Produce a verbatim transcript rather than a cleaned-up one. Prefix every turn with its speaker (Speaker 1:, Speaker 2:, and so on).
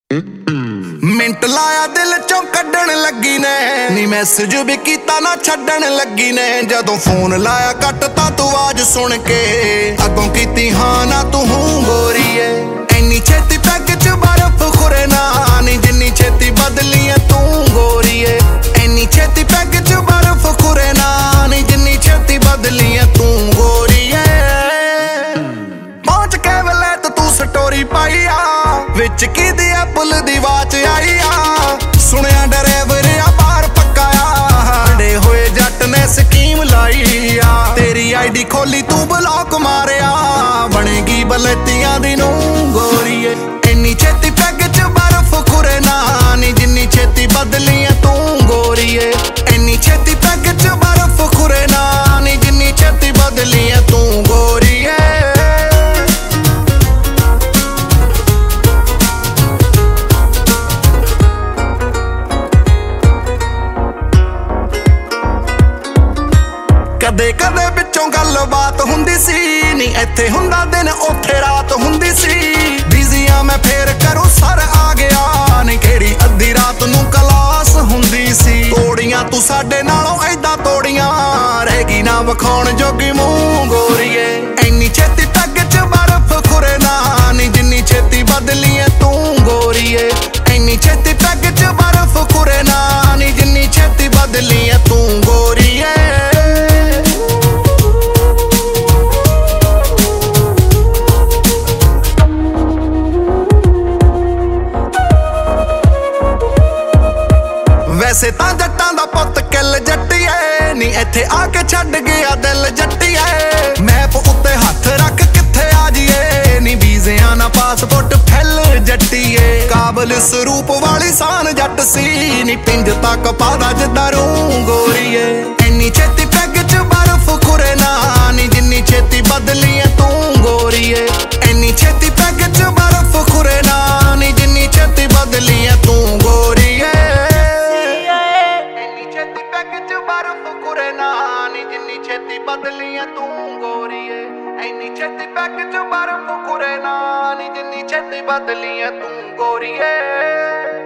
Speaker 1: Minute ਲਾਇਆ ਦਿਲ ਚੋਂ ਕੱਢਣ ਲੱਗੀ ਨੇ ਨੀ ਮੈਸੇਜ ਵੀ ਕੀਤਾ ਨਾ ਛੱਡਣ ਲੱਗੀ ਨੇ ਜਦੋਂ ਫੋਨ ਲਾਇਆ ਕੱਟਤਾ ਤੂੰ ਆਵਾਜ਼ ਸੁਣ ਕੇ ਅੱਗੋਂ ਕੀਤੀ ਹਾਂ ਨਾ ਤੂੰ ਹੂੰ ਗੋਰੀਏ ਇੰਨੀ ਛੇਤੀ ਪੈਗ ਚ ਬਰਫ਼ ਖੁਰੇ ਨਾ ਨੀ ਜਿੰਨੀ ਛੇਤੀ ਬਦਲੀ ਐ ਤੂੰ ਗੋਰੀਏ ਇੰਨੀ ਛੇਤੀ ਪੈਗ ਚ ਬਰਫ਼ ਖੁਰੇ ਨਾ ਨੀ ਜਿੰਨੀ ਛੇਤੀ ਬਦਲੀ ਐ ਤੂੰ ਗੋਰੀਏ ਪਹੁੰਚ ਕੇ ਵੇਲੇ ਤੂੰ ਸਟੋਰੀ ਪਾਈ ਆ ਵਿੱਚ ਕਿਹਦੀ ਐਪਲ ਦੀ ਵਾਚ ਆਈ ਆ ਸੁਣਿਆ ਡਰਾਈਵਰ ਆ ਬਾਹਰ ਪੱਕਾ ਆ ਡੇ ਹੋਏ ਜੱਟ ਨੇ ਸਕੀਮ ਲਾਈ ਆ ਤੇਰੀ ਆਈਡੀ ਖੋਲੀ ਤੂੰ ਬਲੌਕ ਮਾਰਿਆ ਬਣੇਗੀ ਬਲਤੀਆਂ ਦੀ ਨੂੰ ਗੋਰੀਏ ਇੰਨੀ ਛੇਤੀ ਪੈਗ ਚ ਬਰਫ਼ ਖੁਰੇ ਨਾ ਨੀ ਜਿੰਨੀ ਛੇਤੀ ਬਦਲੀ ਐ ਤੂੰ ਗੋਰੀਏ ਇੰਨੀ ਛੇਤੀ ਪੈਗ ਚ ਬਰਫ਼ ਖੁਰੇ ਨਾ ਨੀ ਜਿੰਨੀ ਛੇਤੀ ਬਦਲੀ ਐ ਤੂੰ ਗੋਰੀਏ ਕਦੇ ਕਦੇ ਵਿੱਚੋਂ ਗੱਲਬਾਤ ਹੁੰਦੀ ਸੀ ਨੀ ਇੱਥੇ ਹੁੰਦਾ ਦਿਨ ਉੱਥੇ ਰਾਤ ਹੁੰਦੀ ਸੀ ਬਿਜ਼ੀ ਆ ਮੈਂ ਫੇਰ ਕਰੂੰ ਸਰ ਆ ਗਿਆ ਨੀ ਕਿਹੜੀ ਅੱਧੀ ਰਾਤ ਨੂੰ ਕਲਾਸ ਹੁੰਦੀ ਸੀ ਤੋੜੀਆਂ ਤੂੰ ਸਾਡੇ ਨਾਲੋਂ ਏਦਾਂ ਤੋੜੀਆਂ ਰਹਿ ਗਈ ਨਾ ਵਿਖਾਉਣ ਜੋਗੀ ਮੂੰਹ ਗੋਰੀਏ ਇੰਨੀ ਛੇਤੀ ਪੈਗ ਚ ਬਰਫ਼ ਖੁਰੇ ਨਾ ਨੀ ਜਿੰਨੀ ਛੇਤੀ ਬਦਲੀ ਐ ਤੂੰ ਗੋਰੀਏ ਇੰਨੀ ਛੇਤੀ ਪੈਗ ਚ ਬਰਫ਼ ਖੁਰੇ ਨਾ ਨੀ ਜਿੰਨੀ ਛੇਤੀ ਬਦਲੀ ਐ ਤੂੰ ਗੋਰੀਏ ਵੈਸੇ ਤਾਂ ਜੱਟਾਂ ਦਾ ਪੁੱਤ ਕਿੱਲ ਜੱਟੀਏ ਨੀ ਇੱਥੇ ਆ ਕੇ ਛੱਡ ਗਿਆ ਦਿਲ ਜੱਟੀਏ ਮੈਪ ਉੱਤੇ ਹੱਥ ਰੱਖ ਕਿੱਥੇ ਆ ਜੀਏ ਨੀ ਵੀਜ਼ਿਆਂ ਨਾ ਪਾਸਪੋਰਟ ਫੈਲ ਜੱਟੀਏ ਕਾਬਲ ਸਰੂਪ ਵਾਲੀ ਸਾਨ ਜੱਟ ਸੀ ਨੀ ਪਿੰਜ ਤੱਕ ਪਾਦਾ ਜਿੱਦਾਂ ਰੂ ਗੋਰੀਏ ਇੰਨੀ ਛੇਤੀ ਪੈਗ ਚ ਬਰਫ਼ ਖੁਰੇ ਨਾ ਨੀ ਜਿੰਨੀ ਛੇਤੀ ਬਦਲੀ ਐ ਤੂੰ ਗੋਰੀਏ ਇੰਨੀ ਛੇਤੀ ਪੈਗ ਚ ਬਰਫ਼ ਖੁਰੇ ਨਾ ਨੀ ਜਿੰਨੀ ਛੇਤੀ ਬਦਲੀ ਐ ਤੂੰ ਗੋਰੀਏ ਜਿੰਨੀ ਛੇਤੀ ਬਦਲੀ ਐ ਤੂੰ ਗੋਰੀਏ ਇੰਨੀ ਛੇਤੀ ਪੈਗ ਚ ਬਰਫ਼ ਖੁਰੇ ਨਾ ਨੀ ਜਿੰਨੀ ਛੇਤੀ ਬਦਲੀ ਐ ਤੂੰ ਗੋਰੀਏ।